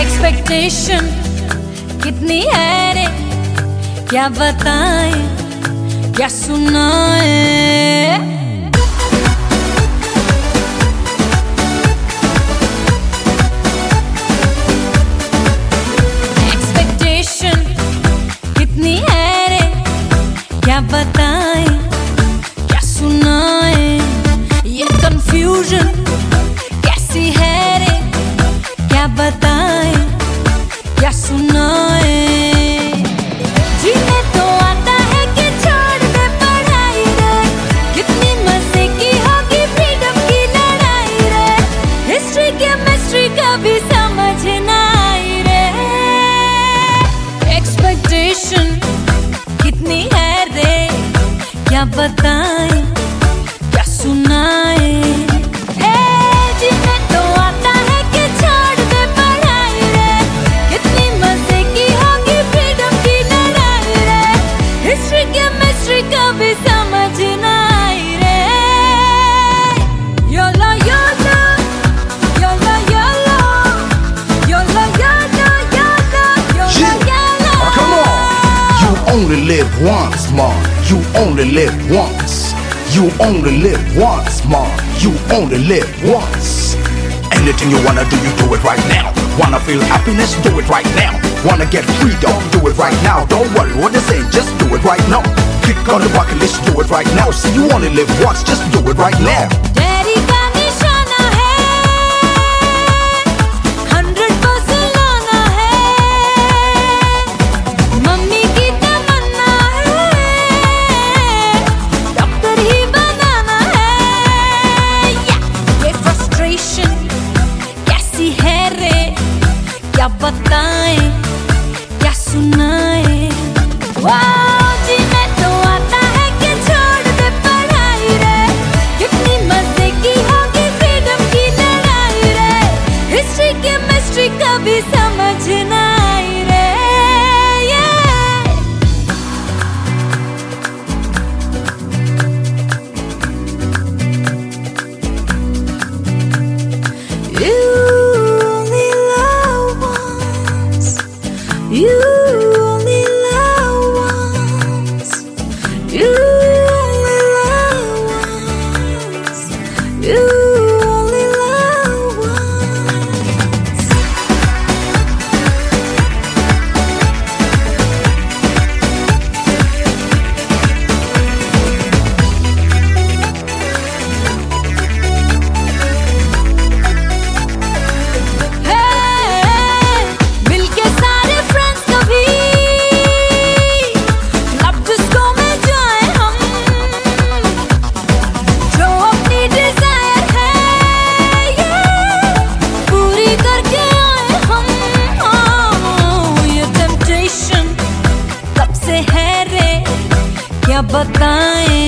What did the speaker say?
Expectation कितनी है रे, क्या बताएं क्या सुनाएं। एक्सपेक्टेशन कितनी है रे, क्या बताएं क्या सुनाएं। ये कंफ्यूजन कैसी है रे, क्या बताएं क्या सुनाएं। जीने तो आता है कि छोड़ दे पढ़ाई रे, कितनी मजे की होगी फ्रीडम की लड़ाई रे। हिस्ट्री केमिस्ट्री का भी समझ ना आई रे। एक्सपेक्टेशन कितनी है रे, क्या बताएं क्या सुनाएं। Only live once, man. You only live once. You only live once, man. You only live once. Anything you wanna do, you do it right now. Wanna feel happiness, do it right now. Wanna get freedom, do it right now. Don't worry what they say, just do it right now. Click on the bucket list, do it right now. See, you only live once, just do it right now. Daddy का निशाना है, 100% लाना है। Mummy की तमन्ना है, doctor ही बनाना है। ये frustration कैसी है रे, क्या बताएं क्या सुनाएं। जीने तो आता है कि छोड़ दे पढ़ाई रे, कितनी मजे की होगी फ्रीडम की लड़ाई रे। हिस्ट्री केमिस्ट्री का भी समझ ना आई रे। You only love once. You only love once. You only love once. You only love once. Hey, मिलके सारे friends कभी love disco में जाएं हम। जो अपनी desire है पूरी करके आए हम। ये temptation कब से है रे, क्या बताएं